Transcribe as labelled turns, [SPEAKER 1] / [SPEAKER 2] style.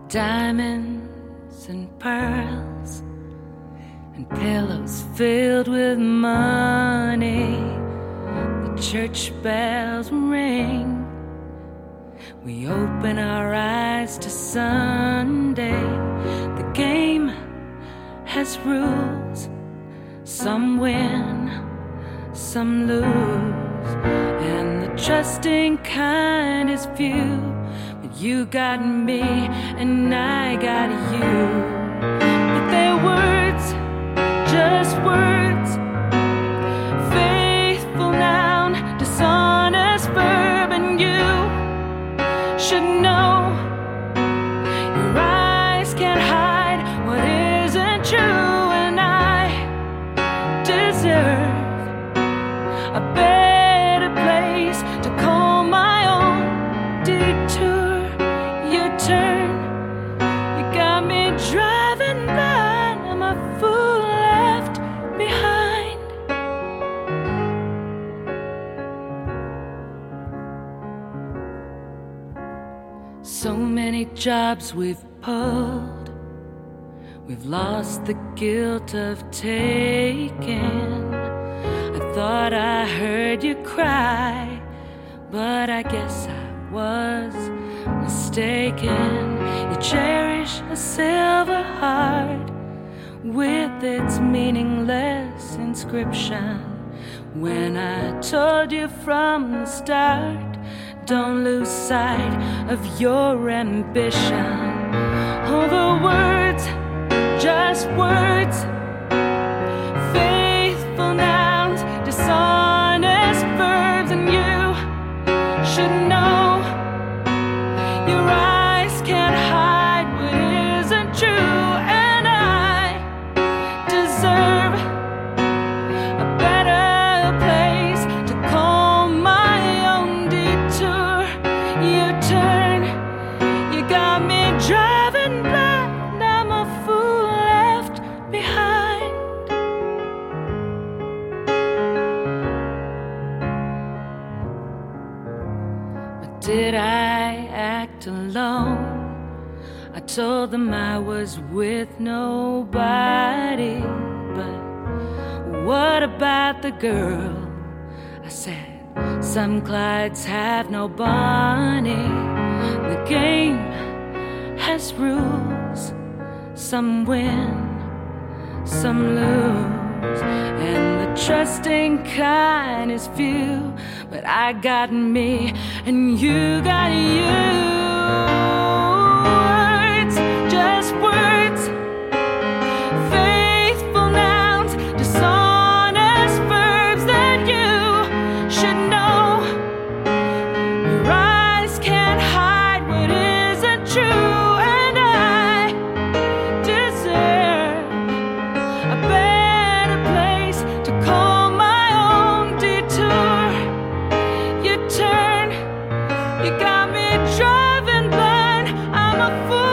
[SPEAKER 1] Diamonds and pearls and pillows filled with money. The church bells ring. We open our eyes to Sunday. The game has rules. Some win, some lose, and the trusting kind is few. But you got me and I got you. But they're words, just words. Faithful noun, dishonest verb, and you should know. Your eyes can't hide what isn't true, and I deserve a better place to call my own. Detour, your turn. You got me driving blind. I'm a fool left behind. So many jobs we've pulled. We've lost the guilt of taking. I thought I heard you cry, but I guess I was mistaken. You cherish a silver heart with its meaningless inscription. When I told you from the start, don't lose sight of your ambition. All the words, just words. Faithful nouns, dishonest verbs, and you should know. Your eyes can't hide what isn't true, and I deserve a better place to call my own. Detour, your turn. You got me driving blind. I'm a fool left behind. But did I act alone? I told them I was with nobody. But what about the girl? I said, some Clydes have no Bonnie. The game has rules. Some win, some lose, and the trusting kind is few. But I got me and you got you. Words, just words. Faithful nouns, dishonest verbs, that you should know. Your eyes can't hide what isn't true, and I deserve a better place to call my own. Detour, your turn. You got me driving blind. I'm a fool